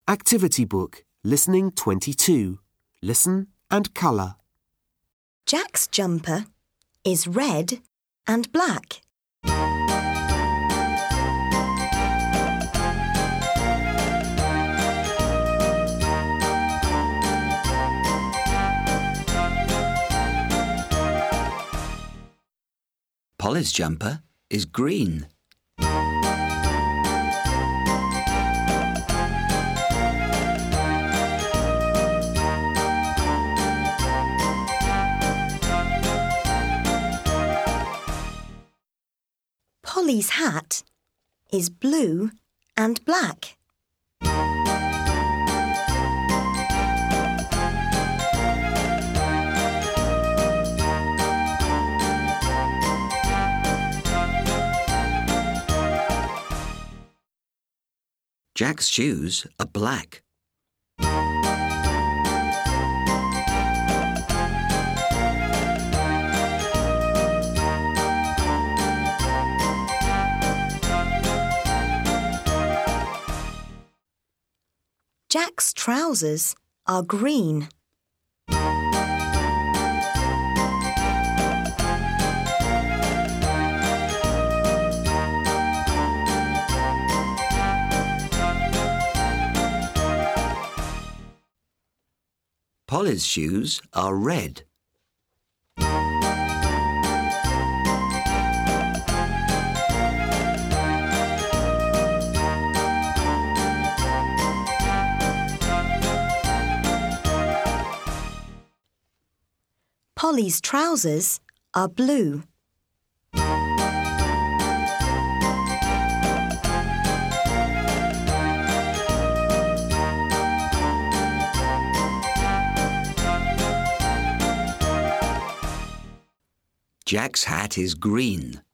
Activity Book, Listening 22. Listen and colour. Jack's jumper is red and black. Polly's jumper is green. Polly's hat is blue and black. Jack's shoes are black. Jack's trousers are green. Polly's shoes are red. Polly's trousers are blue. Jack's hat is green.